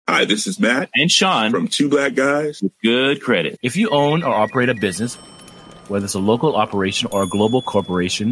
Hi, this is Matt and Sean from Two Black Guys with Good Credit. If you own or operate a business, whether it's a local operation or a global corporation,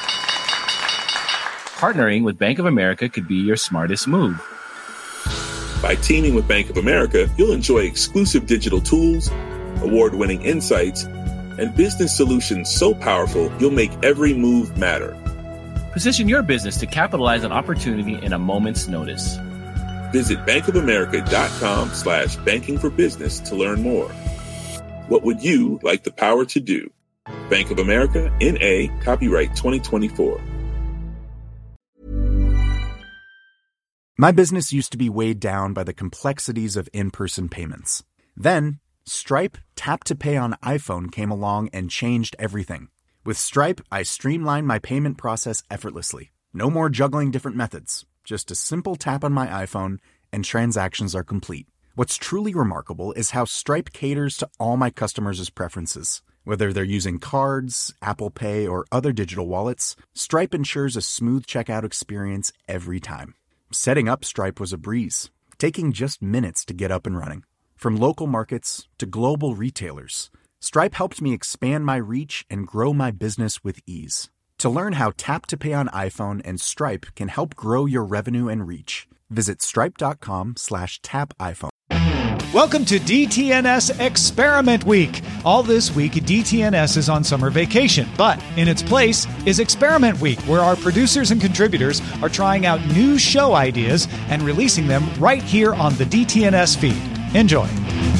partnering with Bank of America could be your smartest move. By teaming with Bank of America, you'll enjoy exclusive digital tools, award-winning insights, and business solutions so powerful you'll make every move matter. Position your business to capitalize on opportunity in a moment's notice. Visit bankofamerica.com/banking for business to learn more. What would you like the power to do? Bank of America, N.A., copyright 2024. My business used to be weighed down by the complexities of in-person payments. Then, Stripe Tap to Pay on iPhone came along and changed everything. With Stripe, I streamlined my payment process effortlessly. No more juggling different methods. Just a simple tap on my iPhone and transactions are complete. What's truly remarkable is how Stripe caters to all my customers' preferences. Whether they're using cards, Apple Pay, or other digital wallets, Stripe ensures a smooth checkout experience every time. Setting up Stripe was a breeze, taking just minutes to get up and running. From local markets to global retailers, Stripe helped me expand my reach and grow my business with ease. To learn how Tap to Pay on iPhone and Stripe can help grow your revenue and reach, visit stripe.com/tapiphone. Welcome to DTNS Experiment Week. All this week, DTNS is on summer vacation, but in its place is Experiment Week, where our producers and contributors are trying out new show ideas and releasing them right here on the DTNS feed. Enjoy.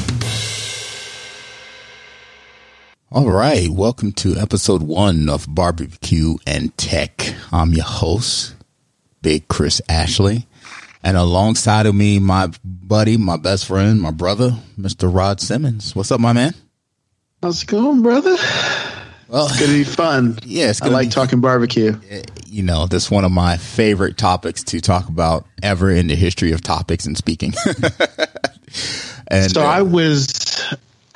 All right, welcome to episode 1 of Barbecue and Tech. I'm your host, Big Chris Ashley, and alongside of me, my buddy, my best friend, my brother, Mr. Rod Simmons. What's up, my man? How's it going, brother? Well, it's going to be fun. Yeah, I like talking barbecue. You know, that's one of my favorite topics to talk about ever in the history of topics and speaking. And so I was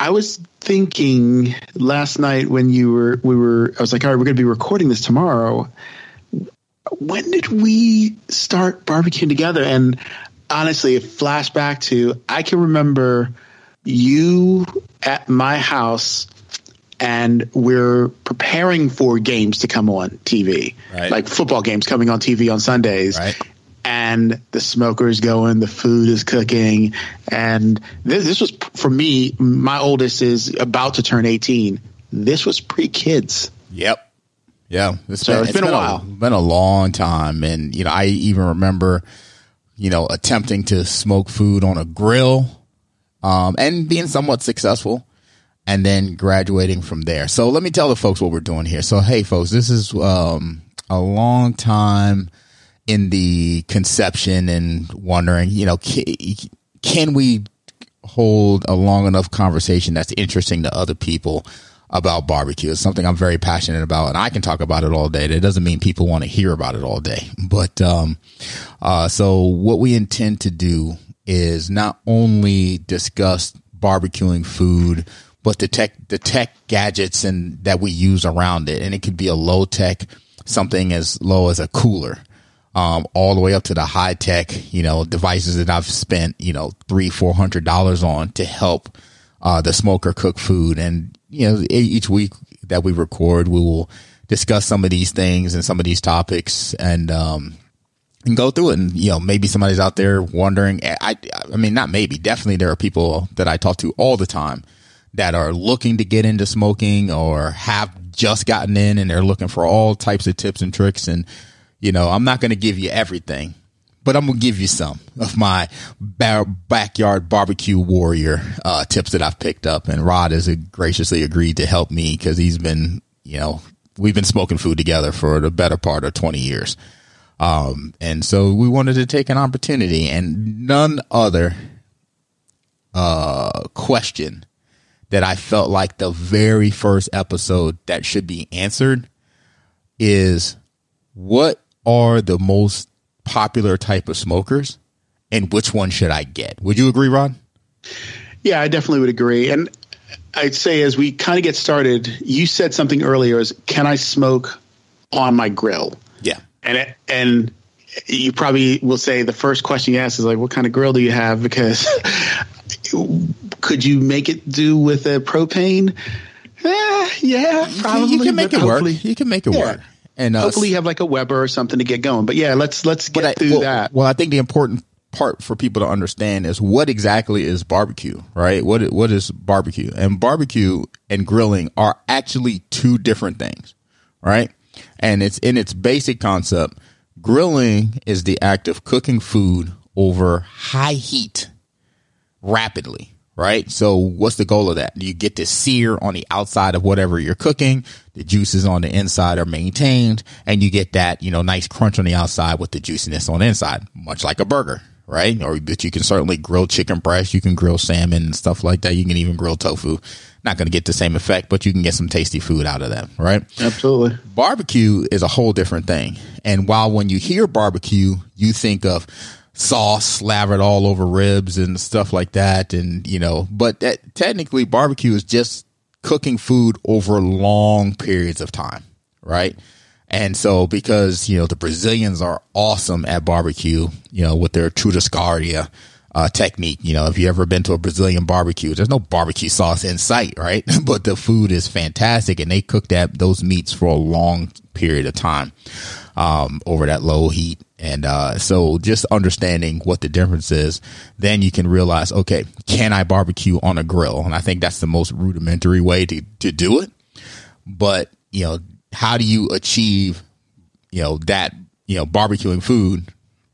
thinking last night when I was like, all right, we're going to be recording this tomorrow. When did we start barbecuing together? And honestly, it flashed back to, I can remember you at my house and we're preparing for games to come on TV, right? Like football games coming on TV on Sundays. Right. And the smoker is going, the food is cooking. And this was, for me, my oldest is about to turn 18. This was pre-kids. Yep. Yeah. It's been a while. Been a long time. And, you know, I even remember, you know, attempting to smoke food on a grill and being somewhat successful and then graduating from there. So let me tell the folks what we're doing here. So, hey, folks, this is a long time in the conception and wondering, you know, can we hold a long enough conversation that's interesting to other people about barbecue? It's something I'm very passionate about, and I can talk about it all day. That doesn't mean people want to hear about it all day. But so what we intend to do is not only discuss barbecuing food, but the tech gadgets and that we use around it. And it could be a low tech, something as low as a cooler, all the way up to the high tech, you know, devices that I've spent, you know, $300-400 on to help the smoker cook food. And, you know, each week that we record, we will discuss some of these things and some of these topics and go through it. And, you know, maybe somebody's out there wondering, I mean, not maybe, definitely there are people that I talk to all the time that are looking to get into smoking or have just gotten in and they're looking for all types of tips and tricks. And, you know, I'm not going to give you everything, but I'm going to give you some of my backyard barbecue warrior tips that I've picked up. And Rod has graciously agreed to help me because he's been, you know, we've been smoking food together for the better part of 20 years. And so we wanted to take an opportunity, and none other question that I felt like the very first episode that should be answered is, what are the most popular type of smokers and which one should I get? Would you agree, Ron? Yeah, I definitely would agree. And I'd say as we kind of get started, you said something earlier is, can I smoke on my grill? Yeah. And you probably will say the first question you ask is like, what kind of grill do you have? Because could you make it do with a propane? Yeah, probably. You can make it work. You can make it work. And hopefully you have like a Weber or something to get going. But yeah, let's get through that. Well, I think the important part for people to understand is what exactly is barbecue, right? What is barbecue? And barbecue and grilling are actually two different things, right? And it's in its basic concept. Grilling is the act of cooking food over high heat rapidly, right? So what's the goal of that? You get to sear on the outside of whatever you're cooking. The juices on the inside are maintained, and you get that, nice crunch on the outside with the juiciness on the inside, much like a burger, right? But you can certainly grill chicken breast. You can grill salmon and stuff like that. You can even grill tofu. Not going to get the same effect, but you can get some tasty food out of that, right? Absolutely. Barbecue is a whole different thing. And while when you hear barbecue, you think of sauce slathered all over ribs and stuff like that. And, but technically barbecue is just cooking food over long periods of time, right? And so because, the Brazilians are awesome at barbecue, with their churrascaria technique. If you ever been to a Brazilian barbecue, there's no barbecue sauce in sight, right? But the food is fantastic, and they cook those meats for a long period of time over that low heat. And so just understanding what the difference is, then you can realize, okay, can I barbecue on a grill? And I think that's the most rudimentary way to do it. But, how do you achieve, that, barbecuing food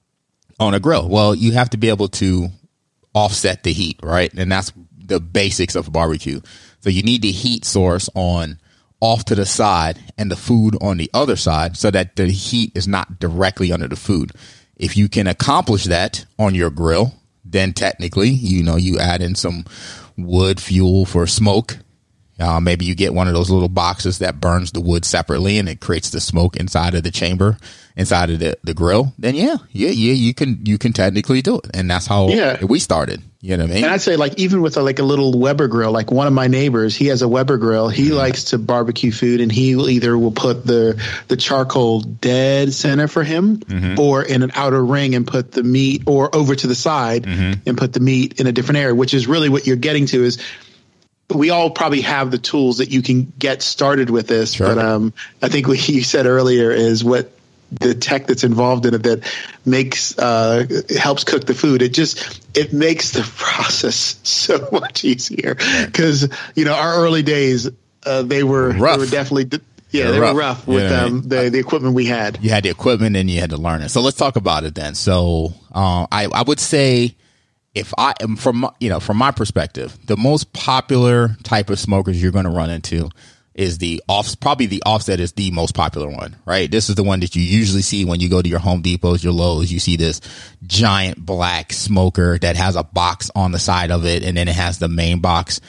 on a grill? Well, you have to be able to offset the heat, right? And that's the basics of barbecue. So you need the heat source off to the side and the food on the other side so that the heat is not directly under the food. If you can accomplish that on your grill, then technically, you add in some wood fuel for smoke. Maybe you get one of those little boxes that burns the wood separately and it creates the smoke inside of the chamber, inside of the grill. Then you can technically do it. And that's how we started. You know what I mean? And I'd say even with a little Weber grill, like one of my neighbors, he has a Weber grill. He likes to barbecue food, and he will put the charcoal dead center for him, or in an outer ring and put the meat, or over to the side and put the meat in a different area, which is really what you're getting to is, we all probably have the tools that you can get started with this. Sure. But I think what you said earlier is what the tech that's involved in it that helps cook the food. It makes the process so much easier because, our early days, they were rough. They were definitely, they were rough with the equipment we had. You had the equipment and you had to learn it. So let's talk about it then. So I would say, if I am from my perspective, the most popular type of smokers you're going to run into is probably the Offset is the most popular one, right? This is the one that you usually see when you go to your Home Depots, your Lowe's. You see this giant black smoker that has a box on the side of it, and then it has the main box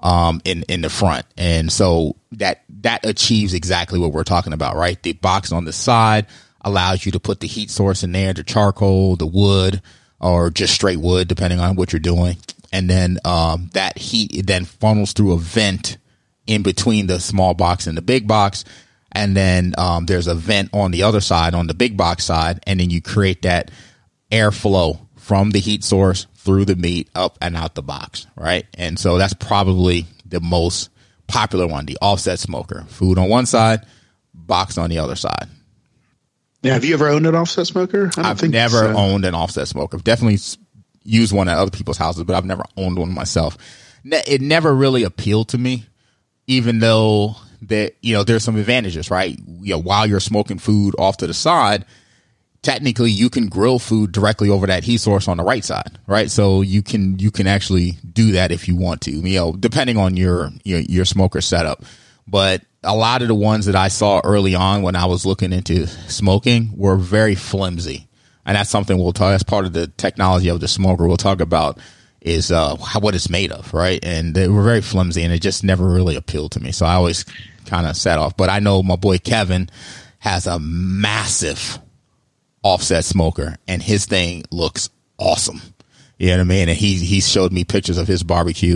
in the front. And so that achieves exactly what we're talking about, right? The box on the side allows you to put the heat source in there, the charcoal, the wood, or just straight wood, depending on what you're doing. And then that heat then funnels through a vent in between the small box and the big box. And then there's a vent on the other side, on the big box side. And then you create that airflow from the heat source through the meat up and out the box, right? And so that's probably the most popular one, the Offset smoker. Food on one side, box on the other side. Yeah, have you ever owned an Offset smoker? I've never owned an Offset smoker. I've definitely used one at other people's houses, but I've never owned one myself. It never really appealed to me, even though there's some advantages, right? While you're smoking food off to the side, technically you can grill food directly over that heat source on the right side, right? So you can actually do that if you want to, depending on your smoker setup. But a lot of the ones that I saw early on when I was looking into smoking were very flimsy. And that's something that's part of the technology of the smoker we'll talk about is what it's made of, right? And they were very flimsy, and it just never really appealed to me. So I always kind of set off. But I know my boy Kevin has a massive Offset smoker, and his thing looks awesome. You know what I mean? And he showed me pictures of his barbecue,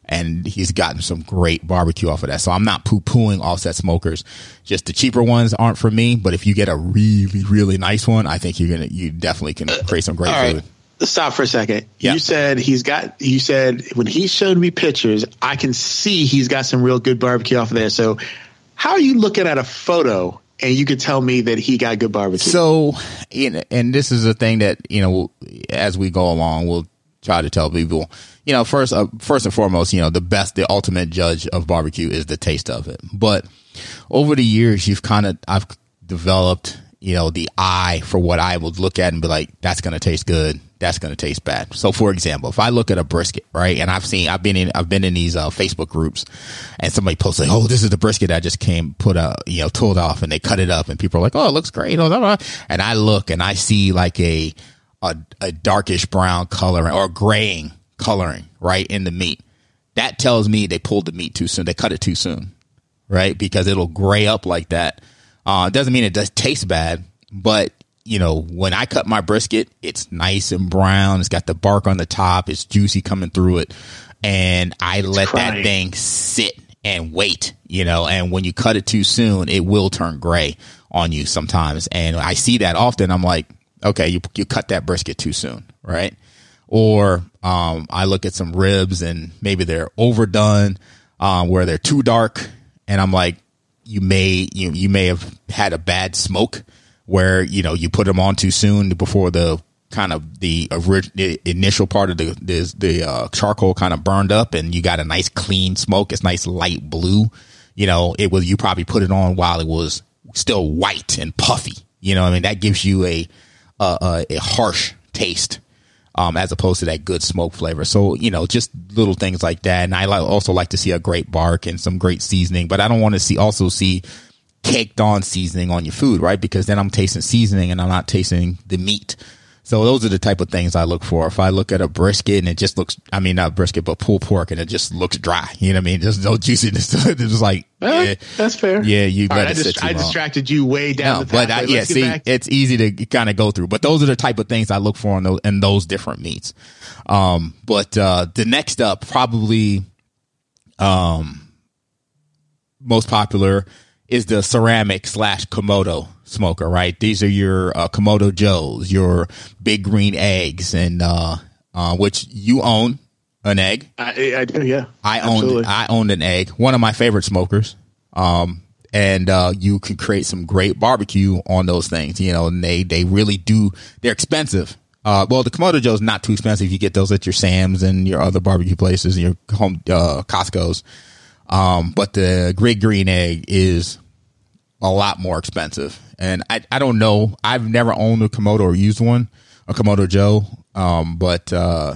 and he's gotten some great barbecue off of that. So I'm not poo-pooing offset smokers. Just the cheaper ones aren't for me, but if you get a really, really nice one, I think you definitely can create some great food. Stop for a second. Yeah. You said when he showed me pictures, I can see he's got some real good barbecue off of there. So how are you looking at a photo and you could tell me that he got good barbecue? So, and this is a thing that, as we go along, we'll try to tell people, first and foremost, the ultimate judge of barbecue is the taste of it. But over the years, I've developed, the eye for what I would look at and be like, that's going to taste good. That's going to taste bad. So for example, if I look at a brisket, right, and I've been in these Facebook groups, and somebody posts like, oh, this is the brisket I just tooled off, and they cut it up, and people are like, oh, it looks great. And I look and I see like a darkish brown coloring or graying coloring right in the meat. That tells me they pulled the meat too soon. They cut it too soon, right? Because it'll gray up like that. It doesn't mean it does taste bad, but when I cut my brisket, it's nice and brown. It's got the bark on the top. It's juicy coming through it. And I let that thing sit and wait, and when you cut it too soon, it will turn gray on you sometimes. And I see that often. I'm like, okay, you cut that brisket too soon, right? Or I look at some ribs and maybe they're overdone, where they're too dark. And I'm like, you may have had a bad smoke where, you put them on too soon before the initial part of the charcoal kind of burned up, and you got a nice clean smoke. It's nice light blue. You probably put it on while it was still white and puffy. That gives you a harsh taste, as opposed to that good smoke flavor. So, just little things like that. And I also like to see a great bark and some great seasoning, but I don't want to also see caked on seasoning on your food, right? Because then I'm tasting seasoning and I'm not tasting the meat. So those are the type of things I look for. If I look at a brisket and it just looks, not brisket, but pulled pork, and it just looks dry, There's no juiciness to it. It's just like, that's fair. Yeah, I distracted you way down the pathway. It's easy to kind of go through, but those are the type of things I look for in those different meats. But the next up, probably, most popular is the ceramic / Komodo smoker, right? These are your Komodo Joes, your Big Green Eggs, and which you own an egg. I do, yeah. I owned an egg, one of my favorite smokers. And you can create some great barbecue on those things, and they really do. They're expensive. Well, the Komodo Joe's not too expensive. You get those at your Sam's and your other barbecue places and your home Costco's. But the Big Green Egg is a lot more expensive. And I don't know. I've never owned a Komodo or used one, a Komodo Joe. But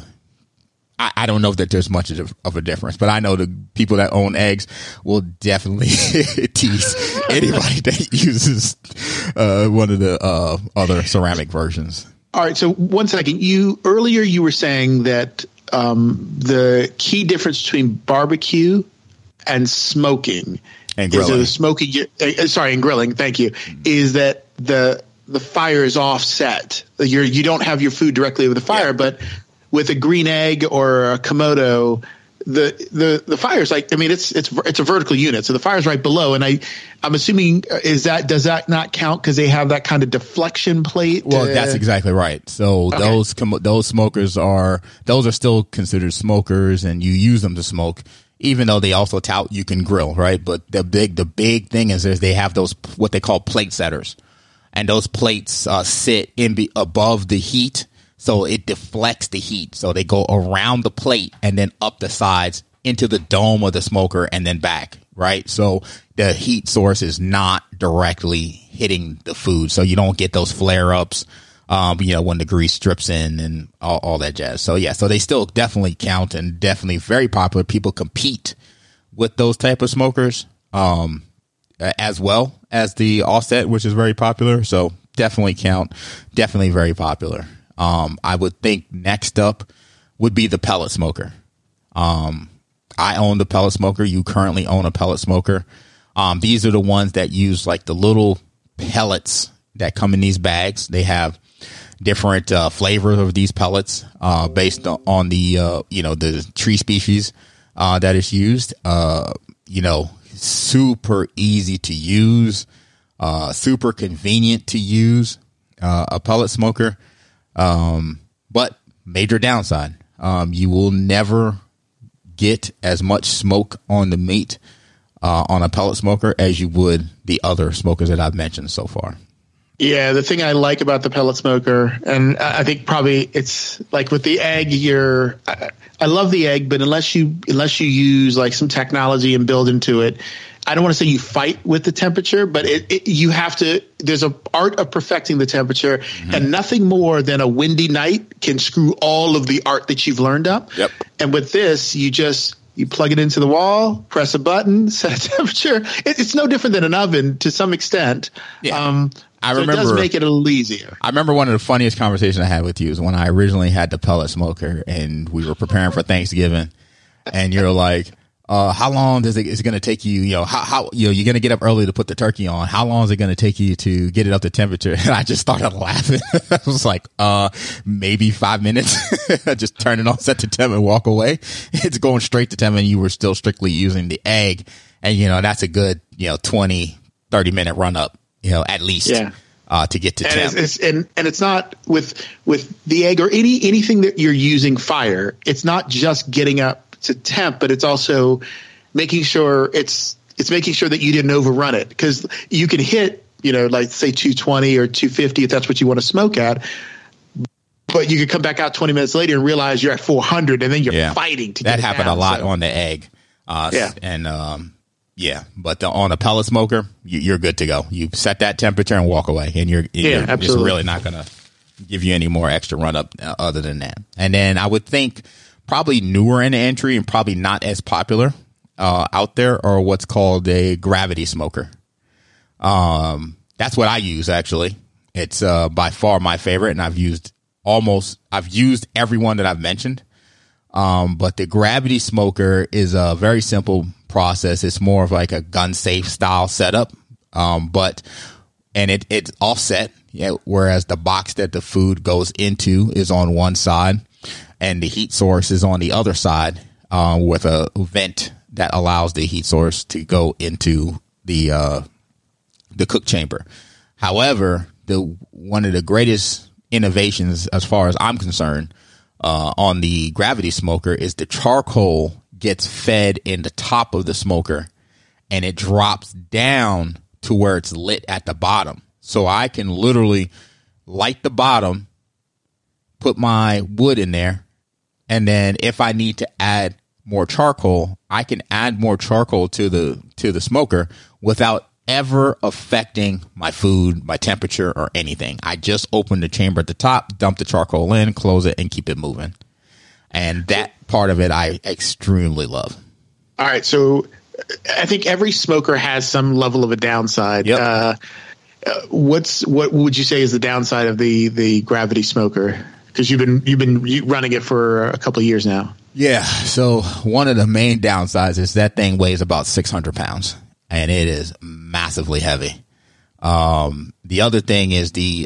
I don't know that there's much of a difference. But I know the people that own eggs will definitely tease anybody that uses one of the other ceramic versions. All right. So 1 second. Earlier you were saying that the key difference between barbecue and smoking and grilling. And grilling. Thank you. Is that the fire is offset? You don't have your food directly over the fire, yeah. But with a green egg or a Komodo, the fire's like, it's a vertical unit, so the fire's right below. And I'm assuming does that not count because they have that kind of deflection plate? Well, that's exactly right. So okay. Those smokers are still considered smokers, and you use them to smoke, even though they also tout you can grill, right? But the big thing is they have those what they call plate setters, and those plates sit above the heat. So it deflects the heat. So they go around the plate and then up the sides into the dome of the smoker and then back, right? So the heat source is not directly hitting the food. So you don't get those flare-ups, when the grease drips in and all that jazz. So, yeah, so they still definitely count and definitely very popular. People compete with those type of smokers as well as the offset, which is very popular. So definitely count, definitely very popular. I would think next up would be the pellet smoker. I own the pellet smoker. You currently own a pellet smoker. These are the ones that use like the little pellets that come in these bags. They have different flavors of these pellets based on the the tree species. that is used. Super easy to use, super convenient to use, a pellet smoker. But major downside, you will never get as much smoke on the meat on a pellet smoker as you would the other smokers that I've mentioned so far. Yeah, the thing I like about the pellet smoker, and I think probably it's like with the egg, I love the egg, but unless you use like some technology and build into it, I don't want to say you fight with the temperature, but you have to. There's an art of perfecting the temperature, and nothing more than a windy night can screw all of the art that you've learned up. Yep. And with this, you plug it into the wall, press a button, set a temperature. It's no different than an oven to some extent. Yeah. I remember, it does make it a little easier. I remember one of the funniest conversations I had with you is when I originally had the pellet smoker and we were preparing for Thanksgiving, and you're like, how long is it going to take you? How you're going to get up early to put the turkey on. How long is it going to take you to get it up to temperature? And I just started laughing. I was like, maybe 5 minutes. Just turn it on, set the temp, and walk away. It's going straight to temp, and you were still strictly using the egg. And, that's a good, 20, 30-minute run up, at least. Yeah. To get to temp. And it's not with the egg or anything that you're using fire. It's not just getting up to temp, but it's also making sure it's making sure that you didn't overrun it, because you can hit, like say 220 or 250 if that's what you want to smoke at, but you could come back out 20 minutes later and realize you're at 400, and then you're fighting to get that happened down, a lot on the egg. But on a pellet smoker, you're good to go. You set that temperature and walk away, and you're just really not going to give you any more extra run up other than that. And then I would think probably newer in the entry and probably not as popular out there are what's called a gravity smoker. That's what I use, actually. It's by far my favorite, and I've used every one that I've mentioned. But the gravity smoker is a very simple process. It's more of like a gun safe style setup. It's offset. Yeah. Whereas the box that the food goes into is on one side and the heat source is on the other side, with a vent that allows the heat source to go into the cook chamber. However, one of the greatest innovations, as far as I'm concerned, on the gravity smoker is the charcoal gets fed in the top of the smoker and it drops down to where it's lit at the bottom. So I can literally light the bottom, put my wood in there, and then if I need to add more charcoal, I can add more charcoal to the smoker without ever affecting my food, my temperature, or anything. I just open the chamber at the top, dump the charcoal in, close it, and keep it moving. And that part of it I extremely love. All right, so I think every smoker has some level of a downside. Yep. What would you say is the downside of the gravity smoker? Because you've been running it for a couple of years now. Yeah. So one of the main downsides is that thing weighs about 600 pounds. And it is massively heavy. The other thing is the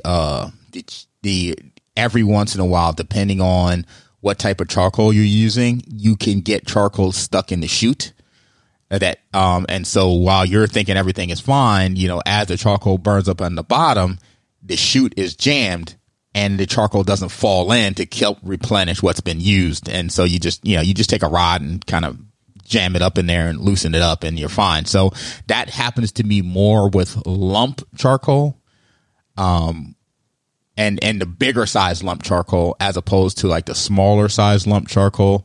every once in a while, depending on what type of charcoal you're using, you can get charcoal stuck in the chute. And so while you're thinking everything is fine, as the charcoal burns up on the bottom, the chute is jammed and the charcoal doesn't fall in to help replenish what's been used. And so you just take a rod and kind of jam it up in there and loosen it up and you're fine. So that happens to me more with lump charcoal, and the bigger size lump charcoal as opposed to like the smaller size lump charcoal.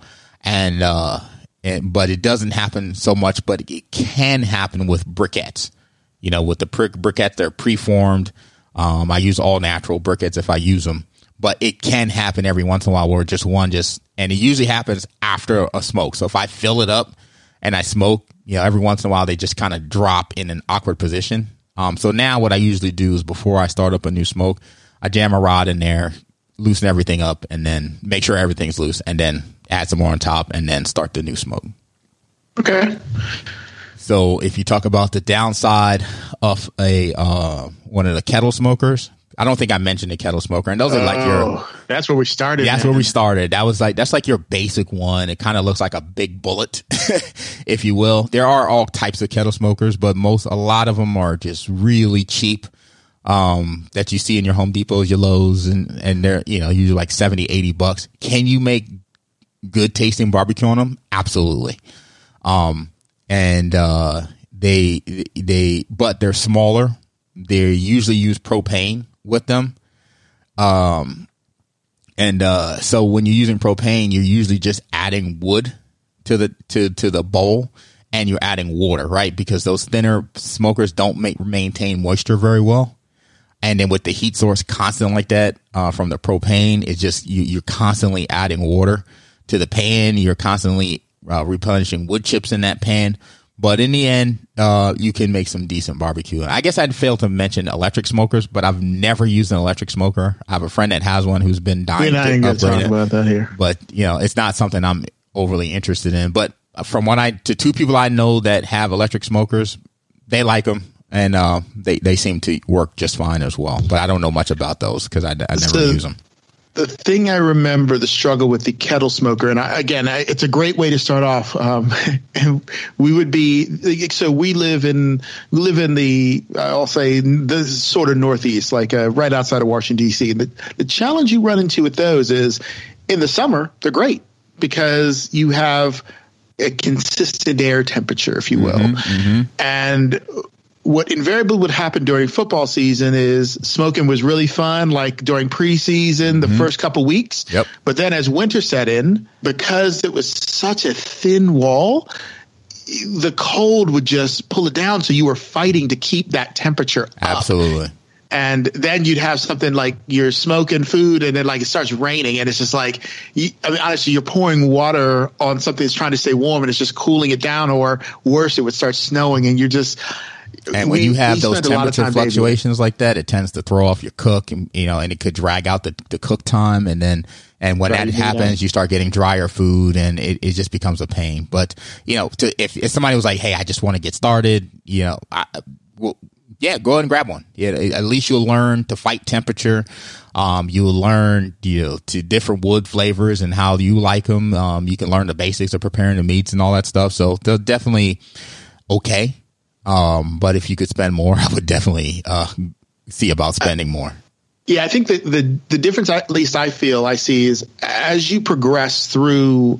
But it doesn't happen so much, but it can happen with briquettes. With the briquette, they're preformed. I use all natural briquettes if I use them, but it can happen every once in a while where and it usually happens after a smoke. So if I fill it up and I smoke, every once in a while they just kind of drop in an awkward position. So now what I usually do is before I start up a new smoke, I jam a rod in there, loosen everything up, and then make sure everything's loose, and then add some more on top, and then start the new smoke. Okay. So if you talk about the downside of one of the kettle smokers, I don't think I mentioned the kettle smoker, and those are like your. That's where we started. That's where we started. That's like your basic one. It kind of looks like a big bullet, if you will. There are all types of kettle smokers, but a lot of them are just really cheap. That you see in your Home Depots, your Lowe's, and they're usually like $70, $80. Can you make good tasting barbecue on them? Absolutely. But they're smaller. They usually use propane with them. So when you're using propane, you're usually just adding wood to the bowl, and you're adding water, right? Because those thinner smokers don't maintain moisture very well. And then with the heat source constant like that, from the propane, it's just, you're constantly adding water to the pan. You're constantly replenishing wood chips in that pan. But in the end, you can make some decent barbecue. I guess I'd failed to mention electric smokers, but I've never used an electric smoker. I have a friend that has one who's been dying to upgrade it. About that here. But, it's not something I'm overly interested in. But from to two people I know that have electric smokers, they like them. And they seem to work just fine as well. But I don't know much about those because I never use them. The thing I remember, the struggle with the kettle smoker, and it's a great way to start off. And we would be, so we live in the, I'll say the sort of Northeast, like right outside of Washington, D.C. And the challenge you run into with those is in the summer, they're great because you have a consistent air temperature, if you will. Mm-hmm. And what invariably would happen during football season is smoking was really fun, like during preseason, the first couple weeks. Yep. But then as winter set in, because it was such a thin wall, the cold would just pull it down. So you were fighting to keep that temperature up. Absolutely. And then you'd have something like you're smoking food and then like it starts raining and it's just like, honestly, you're pouring water on something that's trying to stay warm and it's just cooling it down, or worse, it would start snowing and you're just. And when you have those temperature fluctuations like that, it tends to throw off your cook, and it could drag out the cook time. And when that happens, you start getting drier food, and it just becomes a pain. But if somebody was like, "Hey, I just want to get started," go ahead and grab one. Yeah, at least you'll learn to fight temperature. You'll learn to different wood flavors and how you like them. You can learn the basics of preparing the meats and all that stuff. So they're definitely okay. But if you could spend more, I would definitely see about spending more. Yeah, I think that the difference, at least I feel I see, is as you progress through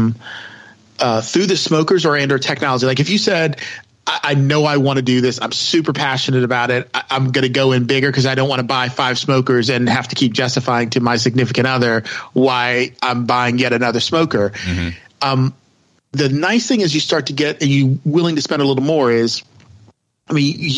the smokers or technology. Like if you said, I know I want to do this, I'm super passionate about it, I'm going to go in bigger because I don't want to buy 5 smokers and have to keep justifying to my significant other why I'm buying yet another smoker. Mm-hmm. The nice thing is you start to get, and you willing to spend a little more is, I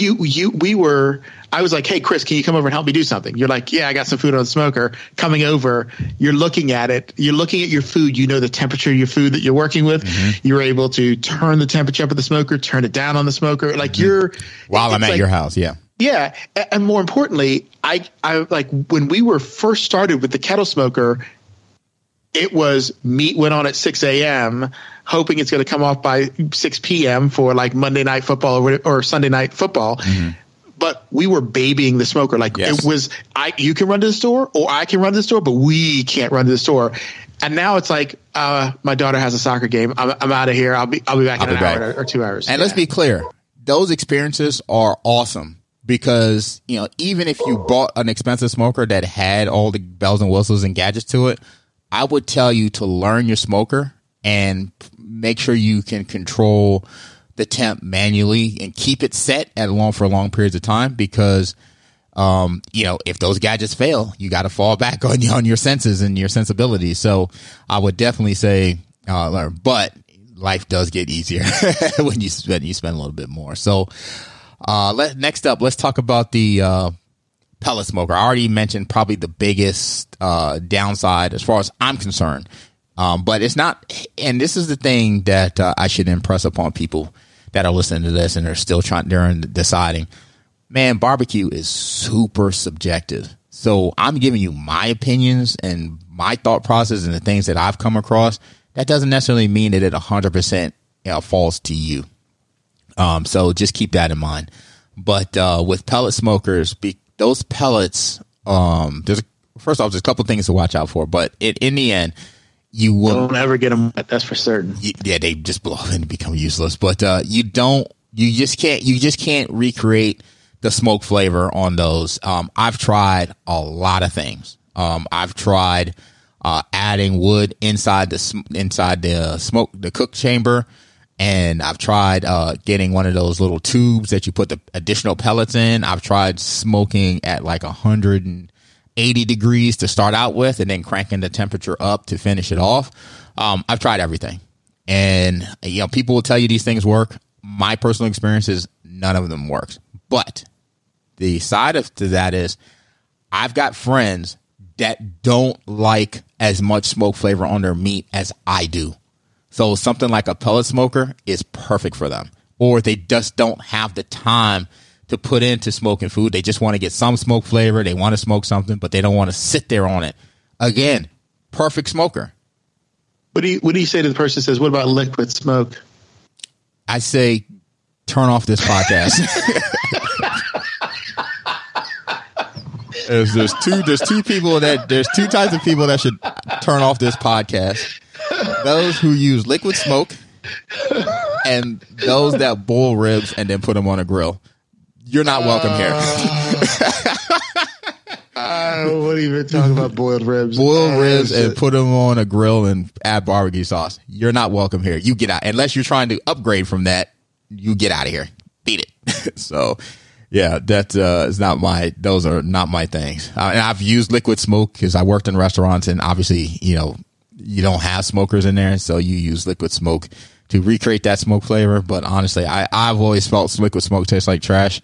was like, hey, Chris, can you come over and help me do something? You're like, yeah, I got some food on the smoker. Coming over, you're looking at it. You're looking at your food. You know the temperature of your food that you're working with. Mm-hmm. You're able to turn the temperature up of the smoker, turn it down on the smoker. Like while I'm at your house. Yeah. Yeah. And more importantly, I like when we were first started with the kettle smoker, it was meat went on at 6 a.m., hoping it's going to come off by 6 p.m. for like Monday night football or Sunday night football. Mm-hmm. But we were babying the smoker. Like It was, you can run to the store or I can run to the store, but we can't run to the store. And now it's like, my daughter has a soccer game. I'm out of here. I'll be back in an hour or 2 hours. And let's be clear. Those experiences are awesome because, even if you bought an expensive smoker that had all the bells and whistles and gadgets to it, I would tell you to learn your smoker and make sure you can control the temp manually and keep it set for long periods of time because, if those gadgets fail, you got to fall back on your senses and your sensibilities. So I would definitely say, learn, but life does get easier when you spend a little bit more. So, next up, let's talk about the, pellet smoker. I already mentioned probably the biggest downside as far as I'm concerned. But it's not, and this is the thing that I should impress upon people that are listening to this and are still deciding, man, barbecue is super subjective. So I'm giving you my opinions and my thought process and the things that I've come across. That doesn't necessarily mean that it 100% falls to you. So just keep that in mind. But with pellet smokers, those pellets First off, there's a couple things to watch out for, but in the end, you will don't ever get them wet. That's for certain. Yeah, they just blow and become useless. But you just can't recreate the smoke flavor on those. I've tried a lot of things. I've tried adding wood inside the cook chamber, and I've tried getting one of those little tubes that you put the additional pellets in. I've tried smoking at like 180 degrees to start out with, and then cranking the temperature up to finish it off. I've tried everything, and people will tell you these things work. My personal experience is none of them works. But the side to that is I've got friends that don't like as much smoke flavor on their meat as I do. So something like a pellet smoker is perfect for them. Or they just don't have the time to put into smoking food. They just want to get some smoke flavor. They want to smoke something, but they don't want to sit there on it. Again, perfect smoker. What do you say to the person who says, what about liquid smoke? I say, turn off this podcast. There's two types of people that should turn off this podcast. Those who use liquid smoke and those that boil ribs and then put them on a grill. You're not welcome here. What are you even talking about? Boiled ribs? Boiled ribs and put them on a grill and add barbecue sauce. You're not welcome here. You get out. Unless you're trying to upgrade from that, you get out of here. Beat it. So, yeah, those are not my things. And I've used liquid smoke because I worked in restaurants, and obviously, you don't have smokers in there, so you use liquid smoke to recreate that smoke flavor. But honestly, I've always felt liquid smoke tastes like trash.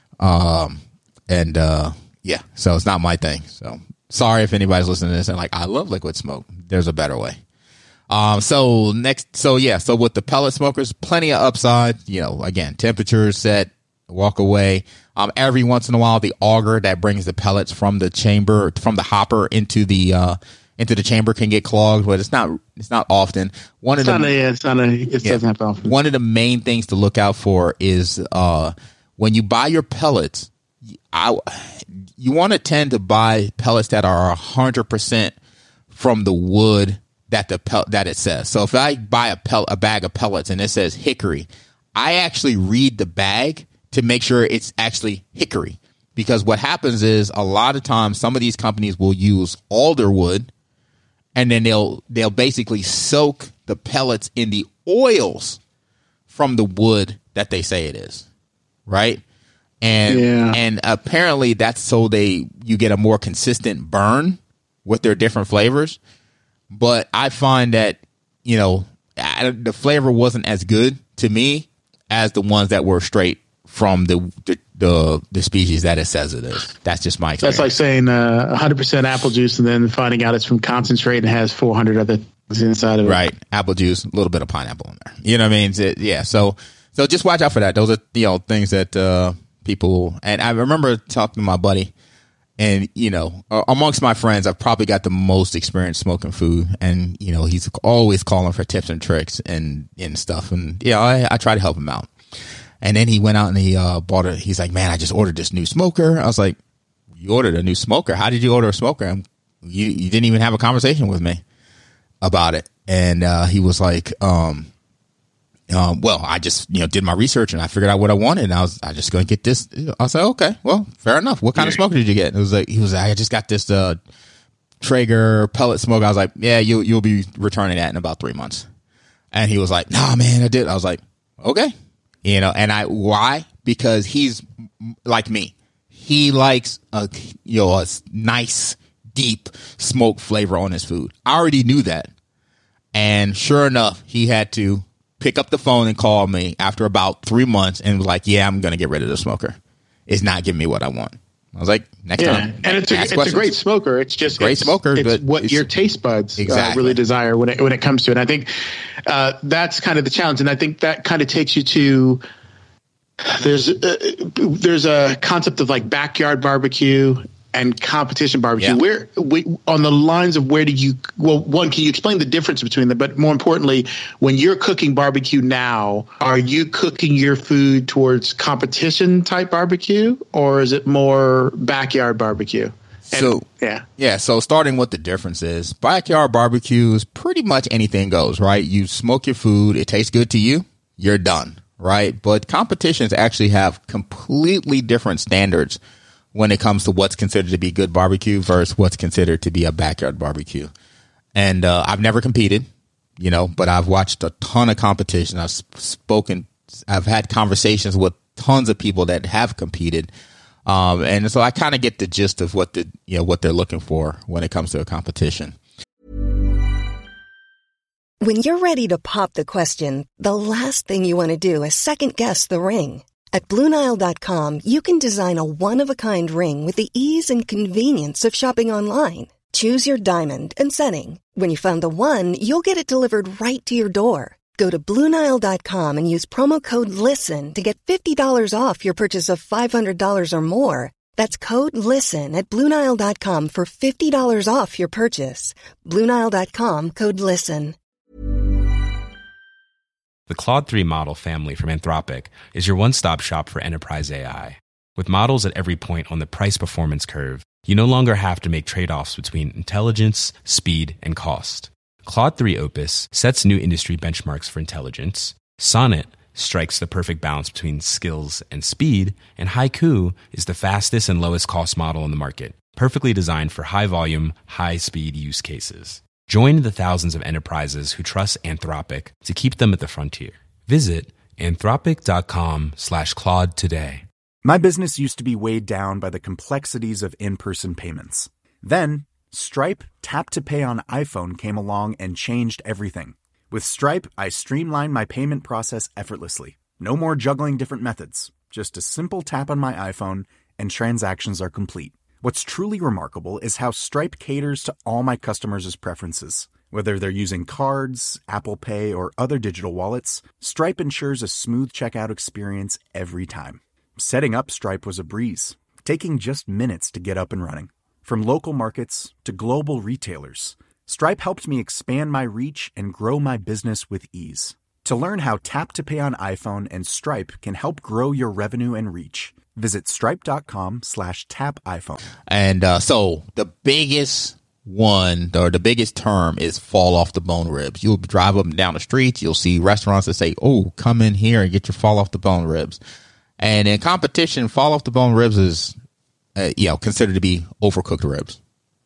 Yeah, so it's not my thing. So sorry if anybody's listening to this and I love liquid smoke. There's a better way. So with the pellet smokers, plenty of upside. Again, temperature set, walk away. Every once in a while, the auger that brings the pellets from the chamber, from the hopper into the chamber can get clogged, but it's not often. It doesn't happen often. One of the main things to look out for is when you buy your pellets, you want to tend to buy pellets that are 100% from the wood that it says. So if I buy a bag of pellets and it says hickory, I actually read the bag to make sure it's actually hickory, because what happens is a lot of times some of these companies will use alder wood, and then they'll basically soak the pellets in the oils from the wood that they say it is, right? And apparently that's so you get a more consistent burn with their different flavors. But I find that the flavor wasn't as good to me as the ones that were straight from the species that it says it is. That's just my experience. That's like saying 100% apple juice and then finding out it's from concentrate and has 400 other things inside of it. Right. Apple juice, a little bit of pineapple in there. You know what I mean? Yeah. So just watch out for that. Those are, things that people, and I remember talking to my buddy, and, amongst my friends, I've probably got the most experience smoking food, and, he's always calling for tips and tricks and stuff. And I try to help him out. And then he went out and he bought it. He's like, man, I just ordered this new smoker. I was like, you ordered a new smoker? How did you order a smoker? You didn't even have a conversation with me about it. And he was like, well, I just, did my research and I figured out what I wanted. And I was just going to get this. I was like, okay, well, fair enough. What kind of smoker did you get? And he was like, I just got this Traeger pellet smoker. I was like, yeah, you'll be returning that in about 3 months. And he was like, nah, man, I did. I was like, okay. And why? Because he's like me. He likes a nice, deep smoke flavor on his food. I already knew that. And sure enough, he had to pick up the phone and call me after about 3 months and was like, yeah, I'm going to get rid of the smoker. It's not giving me what I want. I was like, next time. And it's a great smoker. It's just great smoker. It's what your taste buds really desire when it comes to it. And I think that's kind of the challenge. And I think that kind of takes you to there's a concept of like backyard barbecue and competition barbecue. Yeah. Where on the lines of where do you? Well, one, can you explain the difference between them? But more importantly, when you're cooking barbecue now, are you cooking your food towards competition type barbecue, or is it more backyard barbecue? So starting with the differences, backyard barbecue is pretty much anything goes, right? You smoke your food, it tastes good to you, you're done, right? But competitions actually have completely different standards when it comes to what's considered to be good barbecue versus what's considered to be a backyard barbecue. And I've never competed, but I've watched a ton of competition. I've had conversations with tons of people that have competed. And so I kind of get the gist of what they're looking for when it comes to a competition. When you're ready to pop the question, the last thing you want to do is second guess the ring. At BlueNile.com, you can design a one-of-a-kind ring with the ease and convenience of shopping online. Choose your diamond and setting. When you find the one, you'll get it delivered right to your door. Go to BlueNile.com and use promo code LISTEN to get $50 off your purchase of $500 or more. That's code LISTEN at BlueNile.com for $50 off your purchase. BlueNile.com, code LISTEN. The Claude 3 model family from Anthropic is your one-stop shop for enterprise AI. With models at every point on the price-performance curve, you no longer have to make trade-offs between intelligence, speed, and cost. Claude 3 Opus sets new industry benchmarks for intelligence. Sonnet strikes the perfect balance between skills and speed. And Haiku is the fastest and lowest cost model in the market, perfectly designed for high-volume, high-speed use cases. Join the thousands of enterprises who trust Anthropic to keep them at the frontier. Visit anthropic.com/Claude today. My business used to be weighed down by the complexities of in-person payments. Then, Stripe Tap to Pay on iPhone came along and changed everything. With Stripe, I streamlined my payment process effortlessly. No more juggling different methods. Just a simple tap on my iPhone and transactions are complete. What's truly remarkable is how Stripe caters to all my customers' preferences. Whether they're using cards, Apple Pay, or other digital wallets, Stripe ensures a smooth checkout experience every time. Setting up Stripe was a breeze, taking just minutes to get up and running. From local markets to global retailers, Stripe helped me expand my reach and grow my business with ease. To learn how Tap to Pay on iPhone and Stripe can help grow your revenue and reach, visit stripe.com/tapiphone. And so the biggest one, or the biggest term, is fall off the bone ribs. You'll drive up and down the streets. You'll see restaurants that say, "Oh, come in here and get your fall off the bone ribs." And in competition, fall off the bone ribs is, considered to be overcooked ribs.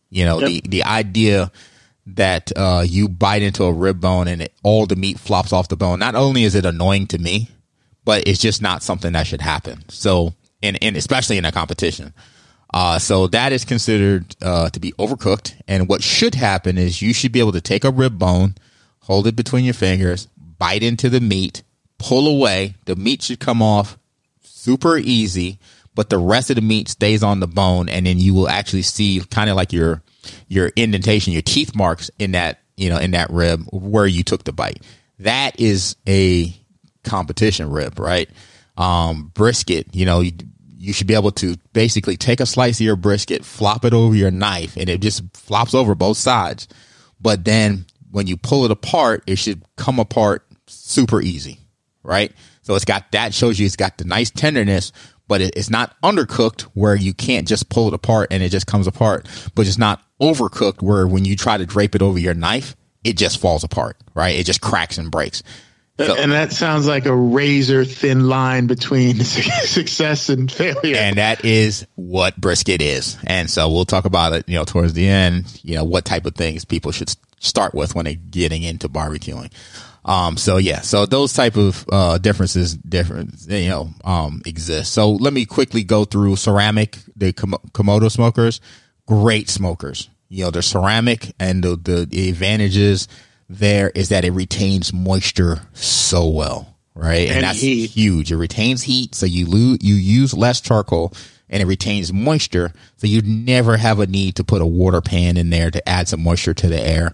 The idea that you bite into a rib bone and all the meat flops off the bone. Not only is it annoying to me, but it's just not something that should happen. So, and especially in a competition. So that is considered to be overcooked. And what should happen is you should be able to take a rib bone, hold it between your fingers, bite into the meat, pull away. The meat should come off super easy, but the rest of the meat stays on the bone. And then you will actually see kind of like your indentation, your teeth marks in that, in that rib where you took the bite. That is a competition rib, right? Brisket, you should be able to basically take a slice of your brisket, flop it over your knife, and it just flops over both sides. But then when you pull it apart, it should come apart super easy, right? So that shows you it's got the nice tenderness, but it's not undercooked where you can't just pull it apart and it just comes apart, but it's not overcooked where when you try to drape it over your knife, it just falls apart, right? It just cracks and breaks. So, and that sounds like a razor thin line between success and failure. And that is what brisket is. And so we'll talk about it, towards the end, what type of things people should start with when they're getting into barbecuing. So those type of differences exist. So let me quickly go through ceramic, the Komodo smokers, great smokers. They're ceramic, and the advantages there is that it retains moisture so well, right? And that's heat. Huge. It retains heat, so you use less charcoal, and it retains moisture, so you never have a need to put a water pan in there to add some moisture to the air.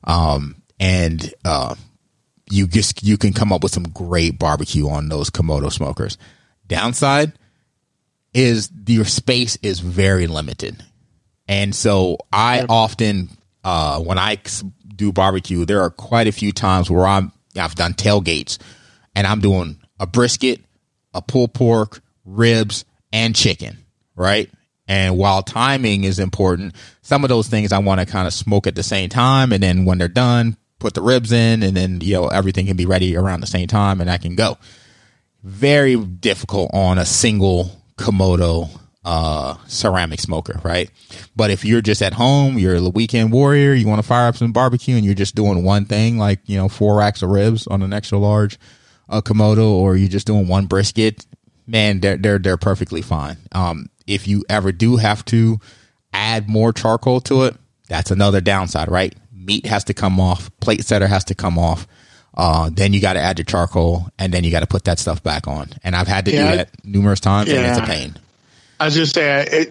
You can come up with some great barbecue on those Komodo smokers. Downside is your space is very limited. And so I often, when I do barbecue, there are quite a few times where I've done tailgates and I'm doing a brisket, a pulled pork, ribs, and chicken, right? And while timing is important, some of those things I want to kind of smoke at the same time. And then when they're done, put the ribs in, and then, everything can be ready around the same time and I can go. Very difficult on a single Komodo ceramic smoker, right? But if you're just at home, you're a weekend warrior, you want to fire up some barbecue and you're just doing one thing, like 4 racks of ribs on an extra large Komodo, or you're just doing one brisket, man, they're perfectly fine. If you ever do have to add more charcoal to it, that's another downside, right? Meat has to come off, plate setter has to come off. Then you got to add your charcoal, and then you got to put that stuff back on. And I've had to do that numerous times, and it's a pain. I was just saying,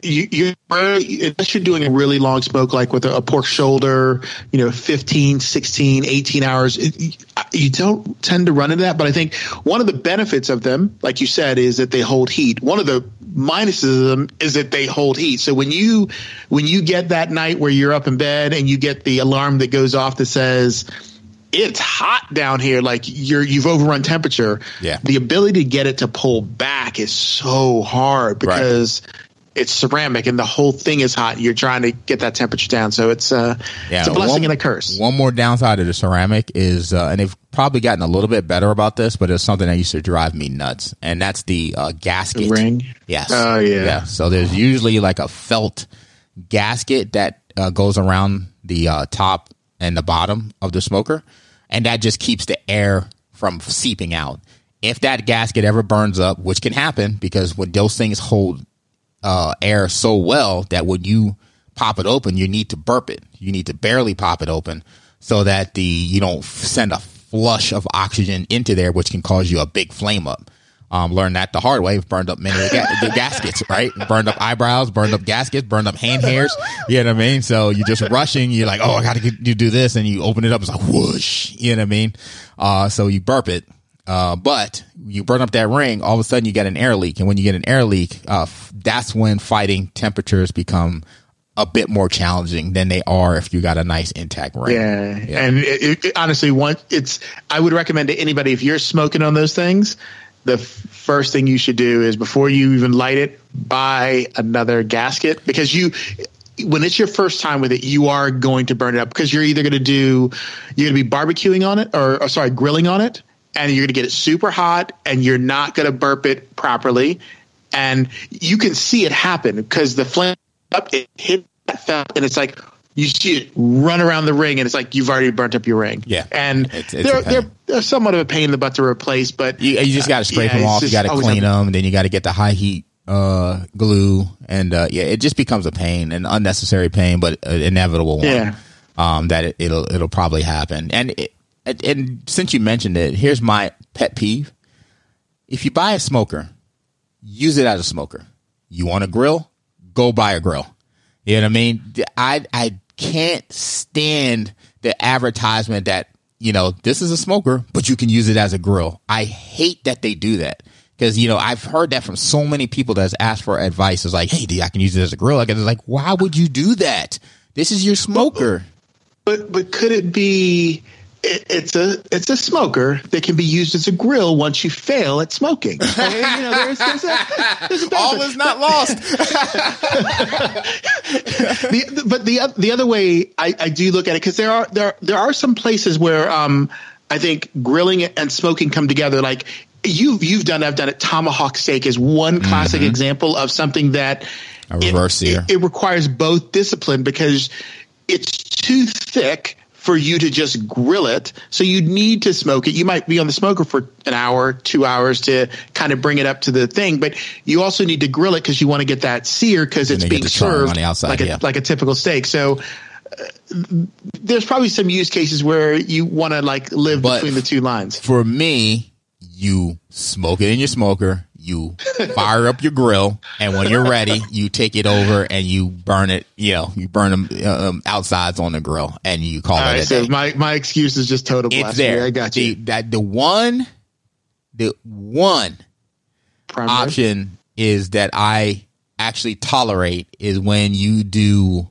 unless you're doing a really long smoke, like with a pork shoulder, 15, 16, 18 hours, you don't tend to run into that. But I think one of the benefits of them, like you said, is that they hold heat. One of the minuses of them is that they hold heat. So when you get that night where you're up in bed and you get the alarm that goes off that says, it's hot down here, like you've overrun temperature. Yeah. The ability to get it to pull back is so hard because it's ceramic and the whole thing is hot. You're trying to get that temperature down. So it's a blessing and a curse. One more downside of the ceramic is, and they've probably gotten a little bit better about this, but it's something that used to drive me nuts. And that's the gasket. The ring? Yes. Oh, yeah. So there's usually like a felt gasket that goes around the top and the bottom of the smoker. And that just keeps the air from seeping out. If that gasket ever burns up, which can happen because when those things hold air so well that when you pop it open, you need to burp it. You need to barely pop it open so that you don't send a flush of oxygen into there, which can cause you a big flame up. Learned that the hard way. Burned up many of the gaskets, right? Burned up eyebrows, burned up gaskets, burned up hand hairs. You know what I mean? So you're just rushing. You're like, oh, I got to do this. And you open it up. It's like, whoosh. You know what I mean? So you burp it. But you burn up that ring. All of a sudden you get an air leak. And when you get an air leak, that's when fighting temperatures become a bit more challenging than they are if you got a nice intact ring. Yeah. And honestly, I would recommend to anybody, if you're smoking on those things, the first thing you should do is before you even light it, buy another gasket, because when it's your first time with it, you are going to burn it up because you're either going to be barbecuing on it or grilling on it, and you're going to get it super hot and you're not going to burp it properly. And you can see it happen because the flame up, it hit that felt, and it's like, you see it run around the ring, and it's like you've already burnt up your ring. Yeah, and they're somewhat of a pain in the butt to replace, but you just got to scrape them off. You got to clean them, and then you got to get the high heat glue, and it just becomes a pain, an unnecessary pain, but an inevitable one. Yeah, that it'll probably happen. And since you mentioned it, here's my pet peeve: if you buy a smoker, use it as a smoker. You want a grill? Go buy a grill. You know what I mean? I can't stand the advertisement that, this is a smoker, but you can use it as a grill. I hate that they do that because, I've heard that from so many people that's asked for advice. It's like, hey, I can use it as a grill. It's like, why would you do that? This is your smoker. But could it be... It's a smoker that can be used as a grill once you fail at smoking. There's a all is not lost. But the other way I do look at it, because there are some places where I think grilling and smoking come together. Like you've done, I've done it. Tomahawk steak is one classic example of something that a reverse sear. It requires both discipline because it's too thick for you to just grill it. So you need to smoke it. You might be on the smoker for an hour, 2 hours to kind of bring it up to the thing, but you also need to grill it because you want to get that sear because it's being served on the outside, like a typical steak. So there's probably some use cases where you want to live between the two lines. For me, you smoke it in your smoker, you fire up your grill, and when you're ready, you take it over and you burn it. You burn them outsides on the grill, and you call it a day. My excuse is just total blasphemy. I got you. The one option is that I actually tolerate is when you do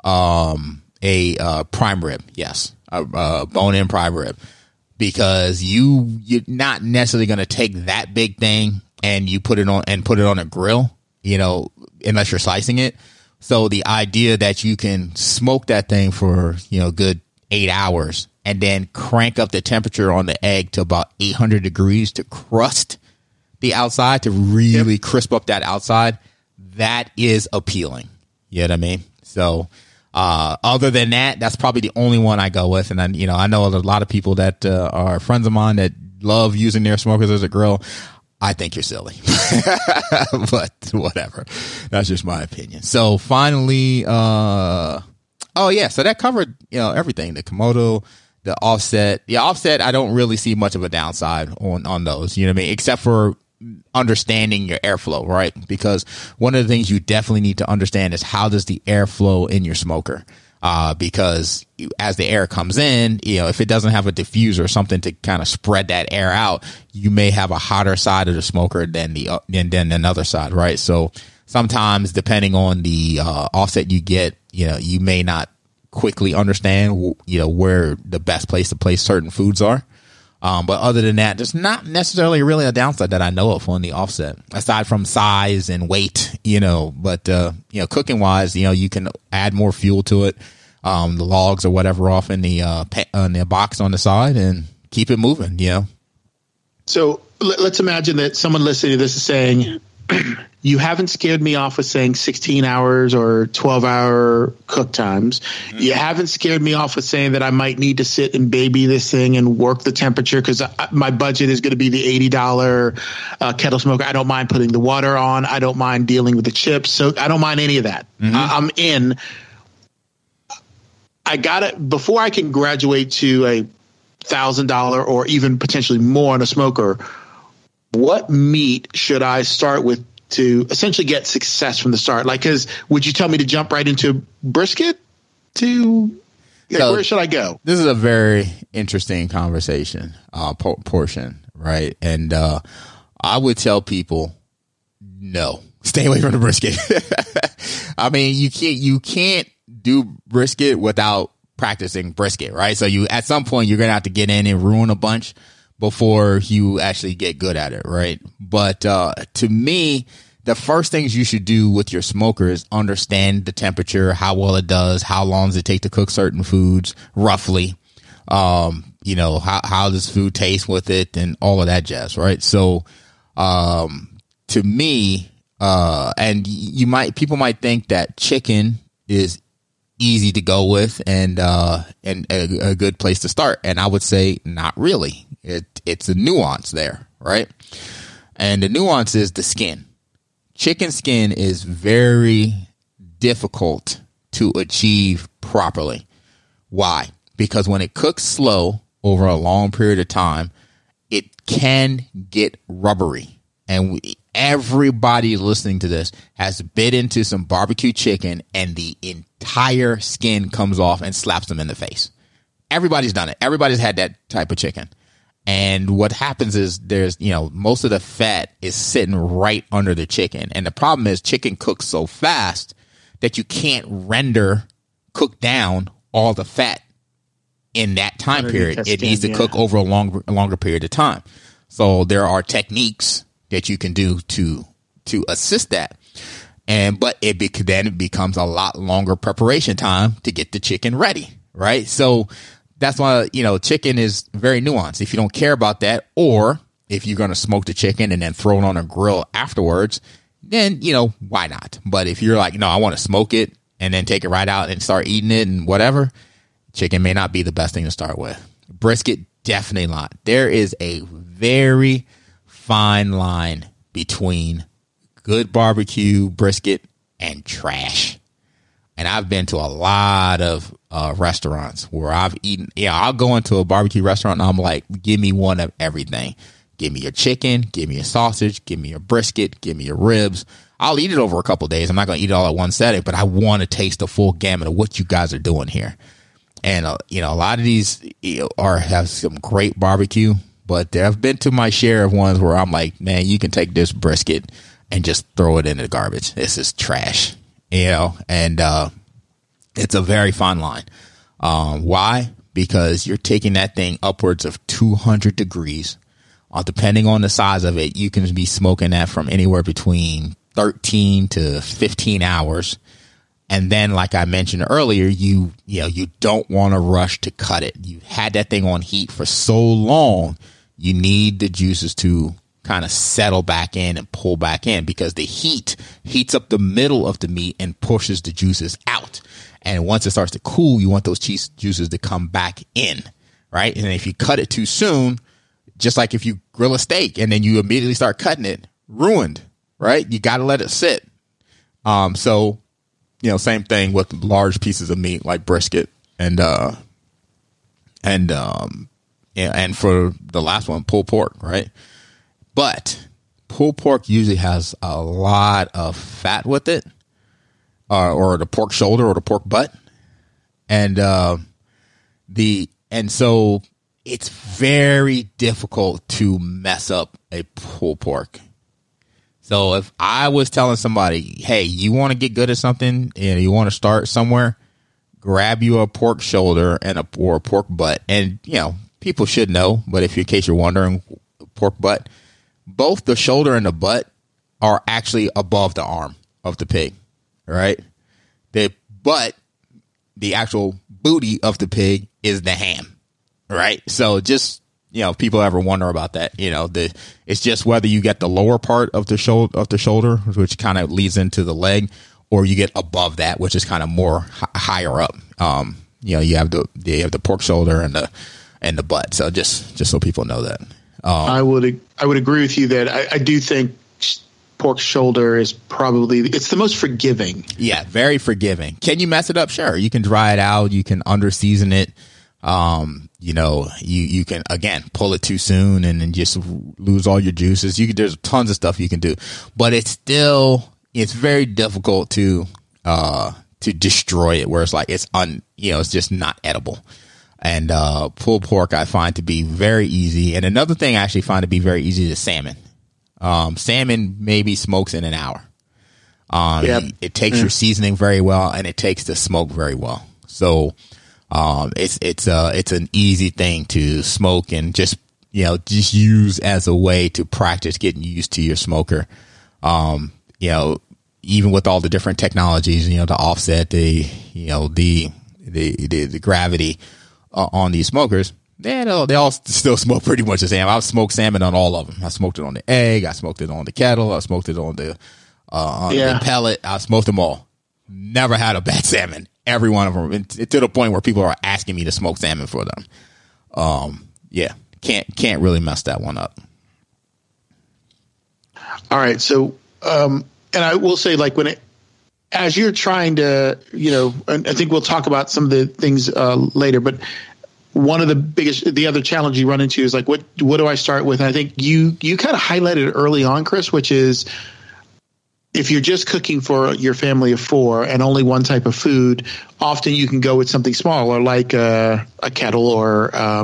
a prime rib. Yes, a bone-in prime rib, because you're not necessarily going to take that big thing and you put it on a grill. unless you're slicing it. So the idea that you can smoke that thing for, good 8 hours and then crank up the temperature on the egg to about 800 degrees to crust the outside, to really crisp up that outside, that is appealing. You know what I mean? So other than that, that's probably the only one I go with. And then, I know a lot of people that are friends of mine that love using their smokers as a grill. I think you're silly, but whatever. That's just my opinion. So finally, so that covered, everything. The Komodo, the offset. The offset, I don't really see much of a downside on those, except for understanding your airflow, right? Because one of the things you definitely need to understand is how does the air flow in your smoker? Because as the air comes in, if it doesn't have a diffuser or something to kind of spread that air out, you may have a hotter side of the smoker than than another side, right? So sometimes, depending on the offset you get, you may not quickly understand, where the best place to place certain foods are. But other than that, there's not necessarily really a downside that I know of on the offset, aside from size and weight, but, cooking wise, you can add more fuel to it, the logs or whatever off in the box on the side and keep it moving, So let's imagine that someone listening to this is saying, you haven't scared me off with saying 16 hours or 12-hour cook times. Mm-hmm. You haven't scared me off with saying that I might need to sit and baby this thing and work the temperature because my budget is going to be the $80 kettle smoker. I don't mind putting the water on. I don't mind dealing with the chips. So I don't mind any of that. Mm-hmm. I'm in. I got it before I can graduate to a $1,000 or even potentially more on a smoker. What meat should I start with to essentially get success from the start? Like, because would you tell me to jump right into brisket? Where should I go? This is a very interesting conversation portion, right? And I would tell people, no, stay away from the brisket. I mean, you can't do brisket without practicing brisket, right? So at some point you're gonna have to get in and ruin a bunch before you actually get good at it, right? But to me, the first things you should do with your smoker is understand the temperature, how well it does, how long does it take to cook certain foods, roughly. How does food taste with it, and all of that jazz, right? So to me, and people might think that chicken is easy to go with and a good place to start, and I would say not really. It's a nuance there, right? And the nuance is the skin. Chicken skin is very difficult to achieve properly. Why? Because when it cooks slow over a long period of time, it can get rubbery. And everybody listening to this has bit into some barbecue chicken and the entire skin comes off and slaps them in the face. Everybody's done it. Everybody's had that type of chicken. And what happens is there's, most of the fat is sitting right under the chicken. And the problem is chicken cooks so fast that you can't cook down all the fat in that time period. It needs to cook over a longer period of time. So there are techniques that you can do to assist that. But then it becomes a lot longer preparation time to get the chicken ready, right? So that's why, chicken is very nuanced. If you don't care about that, or if you're going to smoke the chicken and then throw it on a grill afterwards, then, why not? But if you're like, no, I want to smoke it and then take it right out and start eating it and whatever, chicken may not be the best thing to start with. Brisket, definitely not. There is a very fine line between good barbecue brisket and trash. And I've been to a lot of restaurants where I've eaten. I'll go into a barbecue restaurant and I'm like, give me one of everything. Give me your chicken, give me your sausage, give me your brisket, give me your ribs. I'll eat it over a couple of days. I'm not going to eat it all at one setting, but I want to taste the full gamut of what you guys are doing here. And, a lot of these have some great barbecue, but there have been to my share of ones where I'm like, man, you can take this brisket and just throw it in the garbage. This is trash. And it's a very fine line. Why? Because you're taking that thing upwards of 200 degrees. Depending on the size of it, you can be smoking that from anywhere between 13 to 15 hours. And then, like I mentioned earlier, you don't want to rush to cut it. You had that thing on heat for so long, you need the juices to kind of settle back in and pull back in, because the heat heats up the middle of the meat and pushes the juices out. And once it starts to cool, you want those juices to come back in, right? And if you cut it too soon, just like if you grill a steak and then you immediately start cutting it, ruined, right? You got to let it sit. So, same thing with large pieces of meat like brisket and for the last one, pulled pork, right? But pulled pork usually has a lot of fat with it, or the pork shoulder or the pork butt, and so it's very difficult to mess up a pulled pork. So if I was telling somebody, hey, you want to get good at something and you want to start somewhere, grab you a pork shoulder or a pork butt, and people should know, but in case you're wondering, pork butt. Both the shoulder and the butt are actually above the arm of the pig, right? The actual booty of the pig is the ham, right? So just, if people ever wonder about that, it's just whether you get the lower part of the shoulder, which kind of leads into the leg, or you get above that, which is kind of more higher up. You have the pork shoulder and the butt. So just so people know that. I would agree with you that I do think pork shoulder is it's the most forgiving. Yeah, very forgiving. Can you mess it up? Sure. You can dry it out. You can under season it. You can, again, pull it too soon and then just lose all your juices. There's tons of stuff you can do, but it's very difficult to destroy it, where it's like, it's just not edible. And pulled pork I find to be very easy. And another thing I actually find to be very easy is salmon. Salmon maybe smokes in an hour. It takes your seasoning very well, and it takes the smoke very well. So it's an easy thing to smoke and just use as a way to practice getting used to your smoker. Even with all the different technologies, to offset the gravity on these smokers, they all still smoke pretty much the same. I've smoked salmon on all of them. I smoked it on the egg. I smoked it on the kettle. I smoked it on the pellet. I smoked them all. Never had a bad salmon. Every one of them, to the point where people are asking me to smoke salmon for them. Can't really mess that one up. All right, so and I will say, like, as you're trying to, and I think we'll talk about some of the things later, but one of the other challenge you run into is like, what do I start with? And I think you kind of highlighted it early on, Chris, which is, if you're just cooking for your family of 4 and only one type of food, often you can go with something smaller, like a kettle or a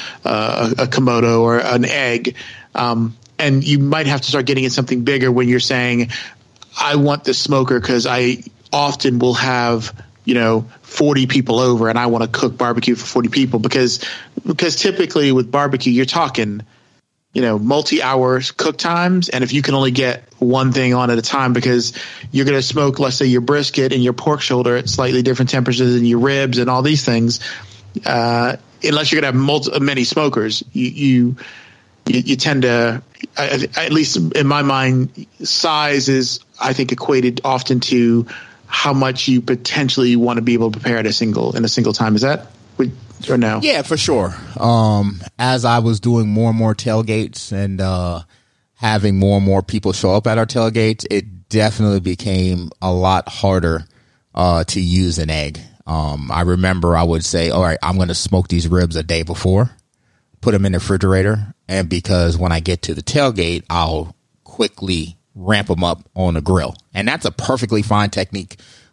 Komodo or an egg. And you might have to start getting in something bigger when you're saying, I want this smoker because I often will have 40 people over and I want to cook barbecue for 40 people, because typically with barbecue you're talking multi-hours cook times, and if you can only get one thing on at a time, because you're going to smoke, let's say, your brisket and your pork shoulder at slightly different temperatures than your ribs and all these things, unless you're going to have many smokers, you tend to, at least in my mind, size is, I think, equated often to how much you potentially want to be able to prepare in a single time. Is that or no? Yeah, for sure. As I was doing more and more tailgates and having more and more people show up at our tailgates, it definitely became a lot harder to use an egg. I remember I would say, all right, I'm going to smoke these ribs a day before, put them in the refrigerator, and because when I get to the tailgate, I'll quickly ramp them up on the grill. And that's a perfectly fine technique.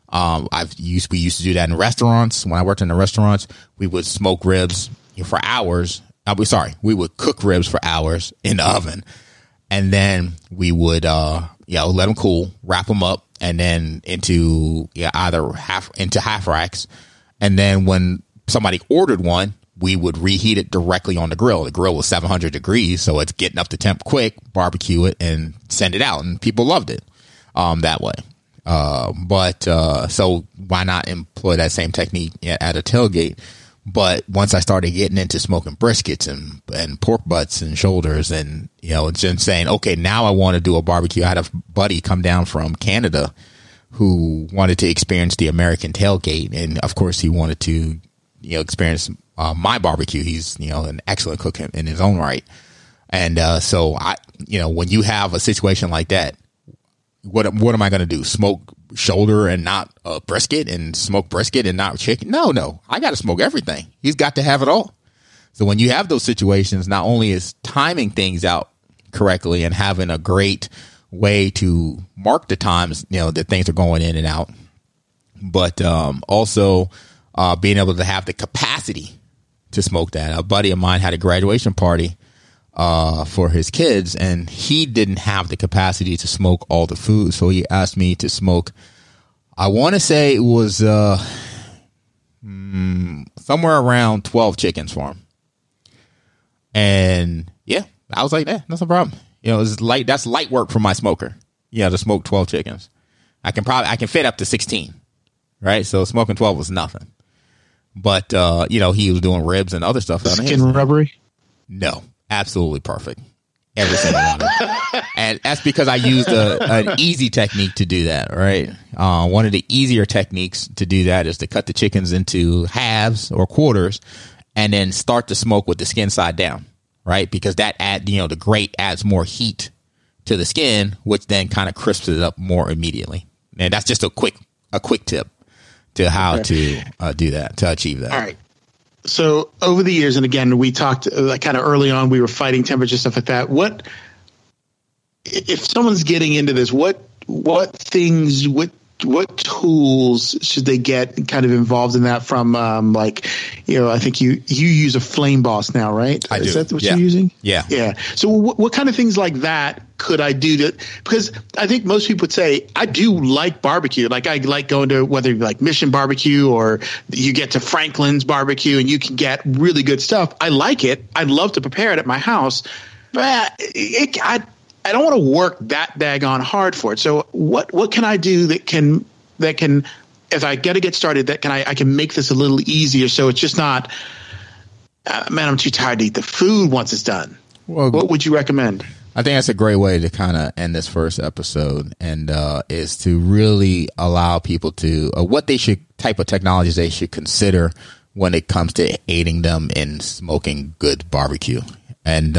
We used to do that in restaurants. When I worked in the restaurants, we would smoke ribs for hours. We would cook ribs for hours in the oven, and then we would let them cool, wrap them up, and then into half racks. And then when somebody ordered one, we would reheat it directly on the grill. The grill was 700 degrees, so it's getting up to temp quick, barbecue it, and send it out. And people loved it. that way. So why not employ that same technique at a tailgate? But once I started getting into smoking briskets and pork butts and shoulders and, just saying, okay, now I want to do a barbecue. I had a buddy come down from Canada who wanted to experience the American tailgate. And of course he wanted to, experience, my barbecue. He's, an excellent cook in his own right. And, so when you have a situation like that, what am I going to do? Smoke shoulder and not brisket, and smoke brisket and not chicken? No. I got to smoke everything. He's got to have it all. So when you have those situations, not only is timing things out correctly and having a great way to mark the times, that things are going in and out, but also being able to have the capacity to smoke that. A buddy of mine had a graduation party for his kids, and he didn't have the capacity to smoke all the food. So he asked me to smoke, I want to say it was somewhere around 12 chickens for him. And yeah, I was like, that's no problem. It's light. That's light work for my smoker. To smoke 12 chickens. I can fit up to 16. Right. So smoking 12 was nothing. But, he was doing ribs and other stuff. Skin rubbery? No. Absolutely perfect. Every single one. And that's because I used an easy technique to do that, right? One of the easier techniques to do that is to cut the chickens into halves or quarters and then start to smoke with the skin side down, right? Because that the grate adds more heat to the skin, which then kind of crisps it up more immediately. And that's just a quick tip to how to do that, to achieve that. All right. So over the years, and again, we talked kind of early on, we were fighting temperature, stuff like that. What if someone's getting into this? What tools should they get kind of involved in that from? I think you use a Flame Boss now, right? I do. Is that what you're using? Yeah. Yeah. So what kind of things like that could I do because I think most people would say, I do like barbecue. Like I like going to whether like Mission Barbecue or you get to Franklin's Barbecue and you can get really good stuff. I like it. I'd love to prepare it at my house, but I don't want to work that daggone hard for it. So what can I do that can if I got to get started, I can make this a little easier so it's just not, man, I'm too tired to eat the food once it's done. Well, what would you recommend? I think that's a great way to kind of end this first episode, and is to really allow people to what they should type of technologies they should consider when it comes to aiding them in smoking good barbecue. And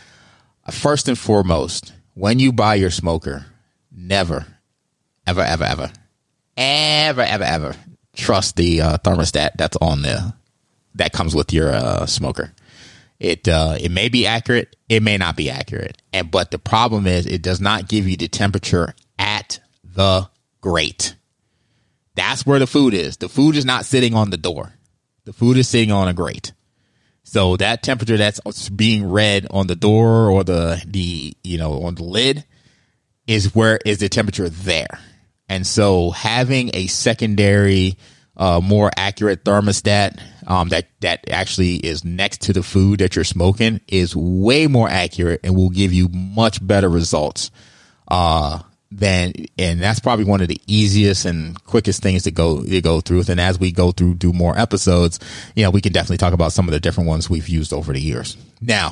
first and foremost, when you buy your smoker, never, ever, ever, ever, ever, ever, ever trust the thermostat that's on there that comes with your smoker. It may be accurate, it may not be accurate, but the problem is it does not give you the temperature at the grate. That's where the food is. The food is not sitting on the door. The food is sitting on a grate. So that temperature that's being read on the door or the on the lid is where is the temperature there. And so having a secondary, more accurate thermostat that actually is next to the food that you're smoking is way more accurate and will give you much better results. And that's probably one of the easiest and quickest things to go through. And as we do more episodes, we can definitely talk about some of the different ones we've used over the years. Now,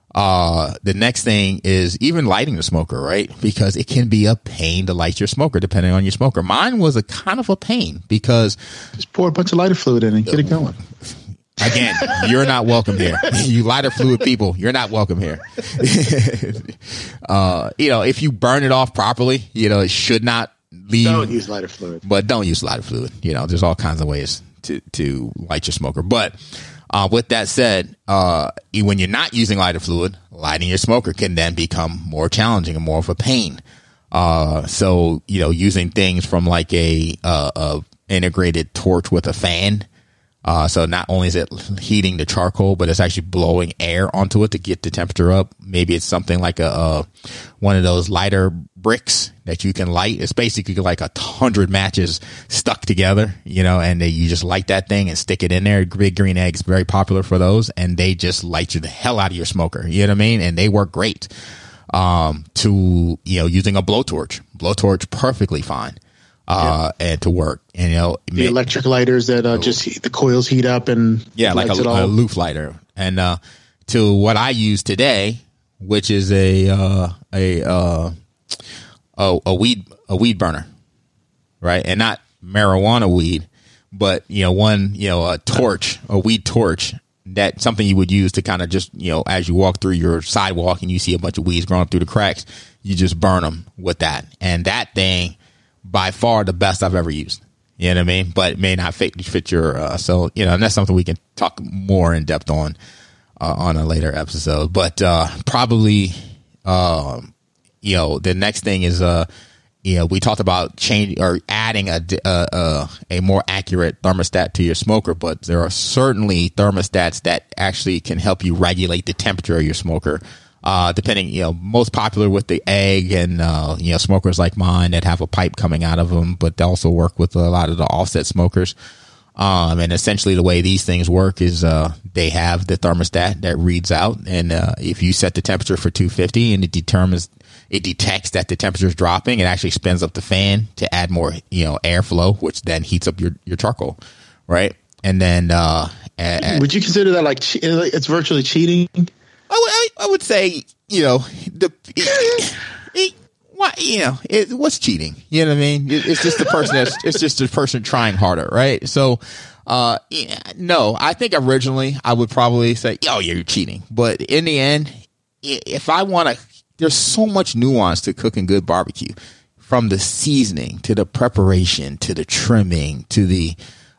the next thing is even lighting the smoker, right? Because it can be a pain to light your smoker depending on your smoker. Mine was a kind of a pain because just pour a bunch of lighter fluid in and get it going. Again, you're not welcome here. You lighter fluid people, you're not welcome here. If you burn it off properly, it should not leave. Don't use lighter fluid. But don't use lighter fluid. There's all kinds of ways to light your smoker. But with that said, when you're not using lighter fluid, lighting your smoker can then become more challenging and more of a pain. So using things from like a integrated torch with a fan. So not only is it heating the charcoal, but it's actually blowing air onto it to get the temperature up. Maybe it's something like one of those lighter bricks that you can light. It's basically like 100 matches stuck together, and you just light that thing and stick it in there. Big Green Egg's very popular for those, and they just light you the hell out of your smoker. You know what I mean? And they work great. To using a blowtorch. blowtorch perfectly fine. And to work, and the electric lighters that the coils heat up and like a loop lighter, and to what I use today, which is a weed burner, right? And not marijuana weed, but a torch, a weed torch. That's something you would use to kind of just as you walk through your sidewalk and you see a bunch of weeds growing through the cracks, you just burn them with that, and that thing. By far the best I've ever used. You know what I mean? But it may not fit your, and that's something we can talk more in depth on a later episode. But, probably, the next thing is, we talked about changing or adding a more accurate thermostat to your smoker, but there are certainly thermostats that actually can help you regulate the temperature of your smoker. Depending, most popular with the egg and, smokers like mine that have a pipe coming out of them, but they also work with a lot of the offset smokers. And essentially the way these things work is, they have the thermostat that reads out. And, if you set the temperature for 250 and it detects that the temperature is dropping, it actually spins up the fan to add more, airflow, which then heats up your charcoal. Right. And then, would you consider that like, it's virtually cheating? I would say, what's cheating? You know what I mean? It's just the person trying harder, right? So, no, I think originally I would probably say, oh, yeah, you're cheating. But in the end, if I want to, there's so much nuance to cooking good barbecue, from the seasoning to the preparation to the trimming to the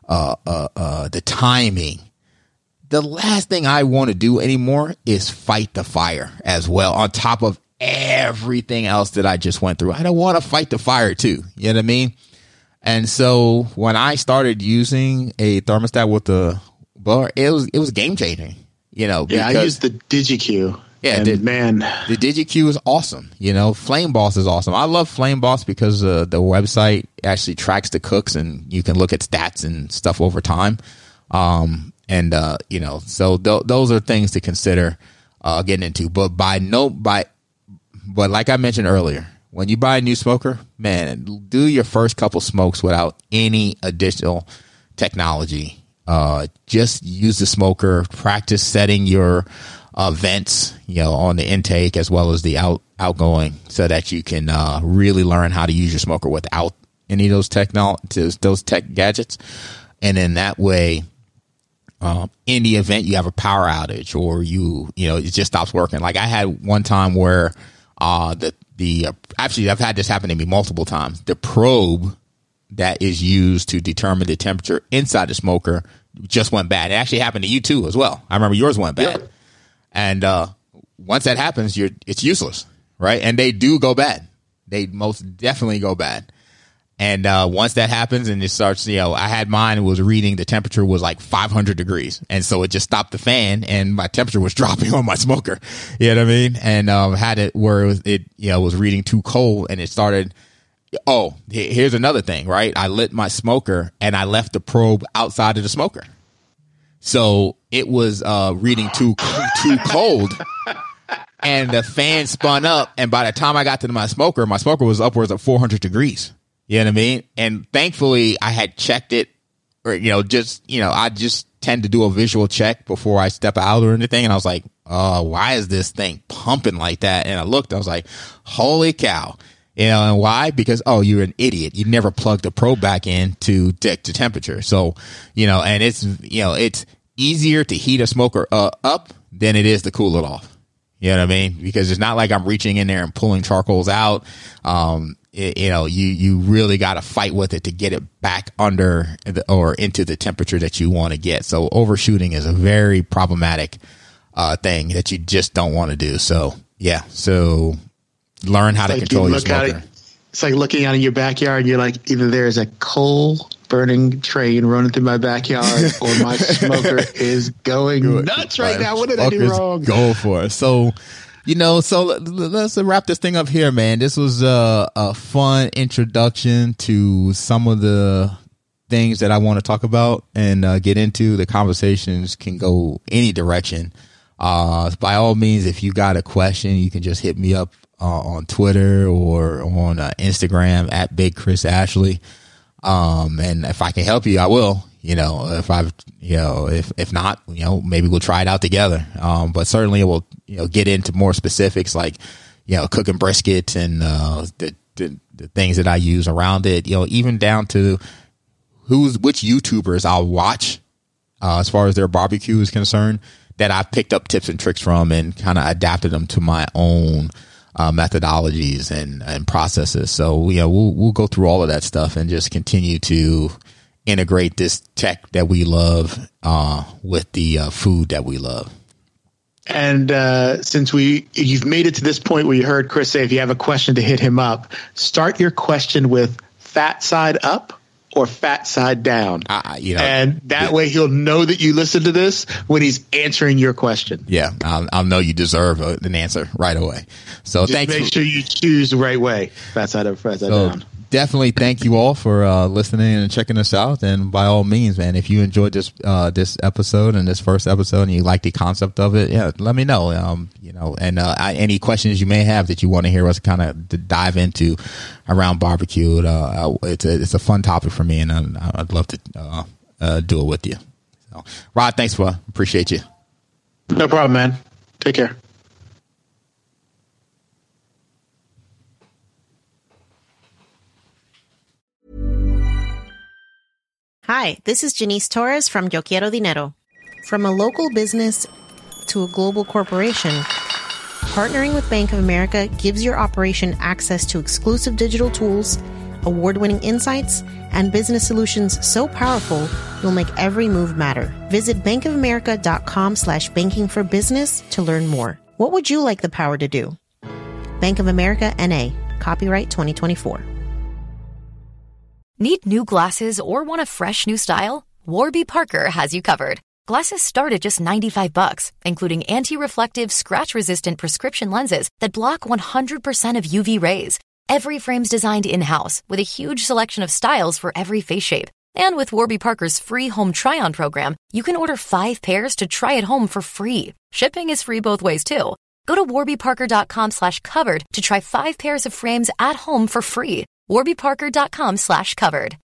timing. The last thing I want to do anymore is fight the fire as well, on top of everything else that I just went through. I don't want to fight the fire too. You know what I mean? And so when I started using a thermostat with the blower, it was game changing. I used the DigiQ. Yeah, the DigiQ is awesome. Flame Boss is awesome. I love Flame Boss because the website actually tracks the cooks and you can look at stats and stuff over time. So those are things to consider, getting into, but but like I mentioned earlier, when you buy a new smoker, man, do your first couple smokes without any additional technology. Just use the smoker, practice setting your, vents, on the intake as well as the outgoing, so that you can, really learn how to use your smoker without any of those tech gadgets. And in that way, in the event you have a power outage or it just stops working. Like I had one time where, actually I've had this happen to me multiple times. The probe that is used to determine the temperature inside the smoker just went bad. It actually happened to you too as well. I remember yours went bad. Yeah. And, once that happens, it's useless, right? And they do go bad. They most definitely go bad. And once that happens and it starts, I had mine, it was reading, the temperature was like 500 degrees. And so it just stopped the fan and my temperature was dropping on my smoker. You know what I mean? And had it where it was reading too cold and it started. Oh, here's another thing, right? I lit my smoker and I left the probe outside of the smoker. So it was reading too cold. And the fan spun up. And by the time I got to my smoker was upwards of 400 degrees. You know what I mean? And thankfully I had checked it, or, I just tend to do a visual check before I step out or anything. And I was like, oh, why is this thing pumping like that? And I looked, I was like, holy cow. And why? Because, you're an idiot. You never plugged the probe back in to detect the temperature. So, and it's easier to heat a smoker up than it is to cool it off. You know what I mean? Because it's not like I'm reaching in there and pulling charcoals out. You really got to fight with it to get it back under or into the temperature that you want to get. So overshooting is a very problematic thing that you just don't want to do. So yeah, so learn how to control your smoker. It's like looking out in your backyard and you're like, either there's a coal burning train running through my backyard or my smoker is going nuts right now. What did I do wrong? Go for it. So, so let's wrap this thing up here, man. This was a fun introduction to some of the things that I want to talk about and get into. The conversations can go any direction. By all means, if you got a question, you can just hit me up on Twitter or on Instagram at Big Chris Ashley. And if I can help you, I will. If not, maybe we'll try it out together. But certainly it will, get into more specifics like, cooking brisket and the things that I use around it. Even down to which YouTubers I'll watch as far as their barbecue is concerned, that I've picked up tips and tricks from and kind of adapted them to my own methodologies and processes. So, we'll go through all of that stuff and just continue to integrate this tech that we love with the food that we love. And since you've made it to this point where you heard Chris say if you have a question to hit him up, start your question with fat side up or fat side down. And that way he'll know that you listen to this when he's answering your question. Yeah, I'll know you deserve an answer right away. So just make sure you choose the right way. Fat side up, fat side down. Definitely thank you all for listening and checking us out. And by all means, man, if you enjoyed this episode and this first episode and you like the concept of it, let me know. And any questions you may have that you want to hear us kind of dive into around barbecue. It's a fun topic for me, and I'd love to do it with you. So, Rod, thanks appreciate you. No problem, man. Take care. Hi, this is Janice Torres from Yo Quiero Dinero. From a local business to a global corporation, partnering with Bank of America gives your operation access to exclusive digital tools, award-winning insights, and business solutions so powerful you'll make every move matter. Visit bankofamerica.com/banking for business to learn more. What would you like the power to do? Bank of America, N.A. Copyright 2024. Need new glasses or want a fresh new style? Warby Parker has you covered. Glasses start at just $95, including anti-reflective, scratch-resistant prescription lenses that block 100% of UV rays. Every frame's designed in-house with a huge selection of styles for every face shape. And with Warby Parker's free home try-on program, you can order 5 pairs to try at home for free. Shipping is free both ways, too. Go to warbyparker.com/covered to try 5 pairs of frames at home for free. warbyparker.com/covered.